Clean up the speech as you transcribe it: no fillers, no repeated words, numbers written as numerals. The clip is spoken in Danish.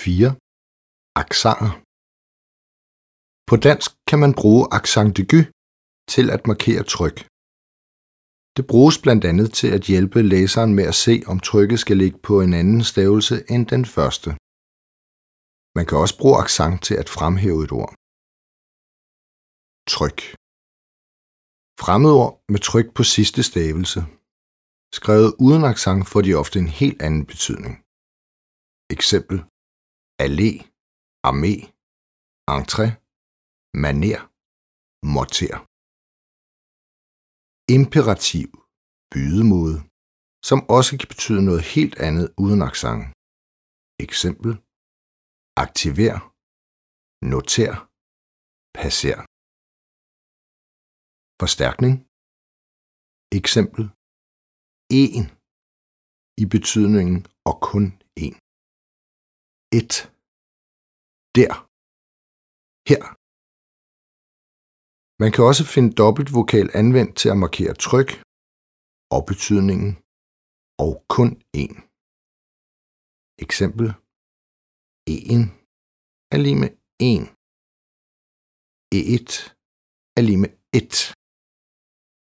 4. Accenter. På dansk kan man bruge accent aigu til at markere tryk. Det bruges blandt andet til at hjælpe læseren med at se, om trykket skal ligge på en anden stavelse end den første. Man kan også bruge accent til at fremhæve et ord. Tryk. Fremmedord med tryk på sidste stavelse. Skrevet uden accent får de ofte en helt anden betydning. Eksempel: allé, armé, entré, manér, morter. Imperativ, bydemåde, som også kan betyde noget helt andet uden accent. Eksempel: aktiver, noter, passer. Forstærkning. Eksempel: en i betydningen og kun en. Et. Der. Her. Man kan også finde dobbeltvokal anvendt til at markere tryk og betydningen og kun en. Eksempel: en er lig med en. Et er lig med et.